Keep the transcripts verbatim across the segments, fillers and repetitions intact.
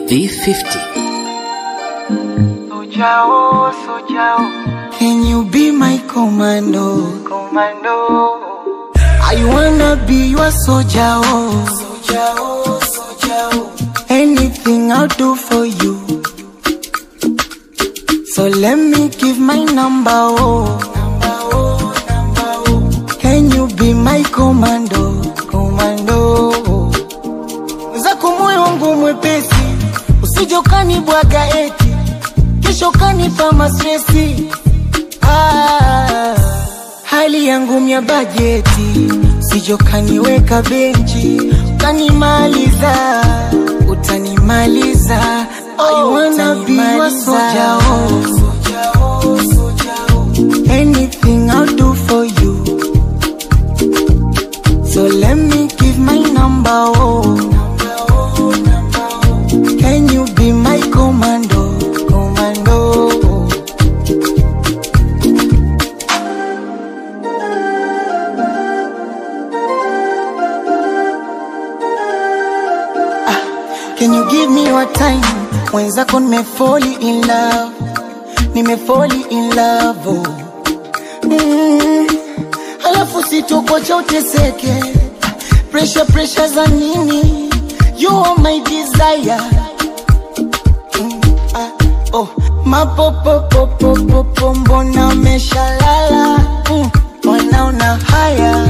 V fifty. Sojao, Sojao, can you be my commando? Commando. I wanna be your soldier, oh. Soldier, oh, soldier, oh. Anything I'll do for you. So let me give my number, oh. Number, oh, number, oh. Can you be my commando? Commando. Zako moyo wangu mwepesi, usije ukanibwaga eti kesho kanipa mastresi. Ah, hali yangu mya bajeti, usije ukaniweka benchi, utanimaliza, utanimaliza. I wanna be your soldier, oh. Soldier, oh, soldier, oh. Anything I'll do for you. So let me give my number, oh. Number, oh, number, oh. Can you be my commando? Commando. Ah, can you give me your time? Mwenzako nime fall in love, nime fall in love, oh. Mm. Alafu sitokocha uteseke, pressure pressure za nini? You are my desire. Mm. Ah, oh, mapopo popo popo mbona umeshalala? Mm. Mbona una haya?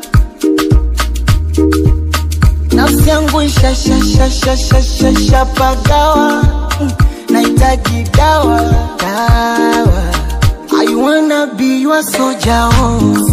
Nafsi yangu isha sha sha sha sha sha sha pagawa. Mm. Nahitaji dawa, dawa. I wanna be your soldier, oh.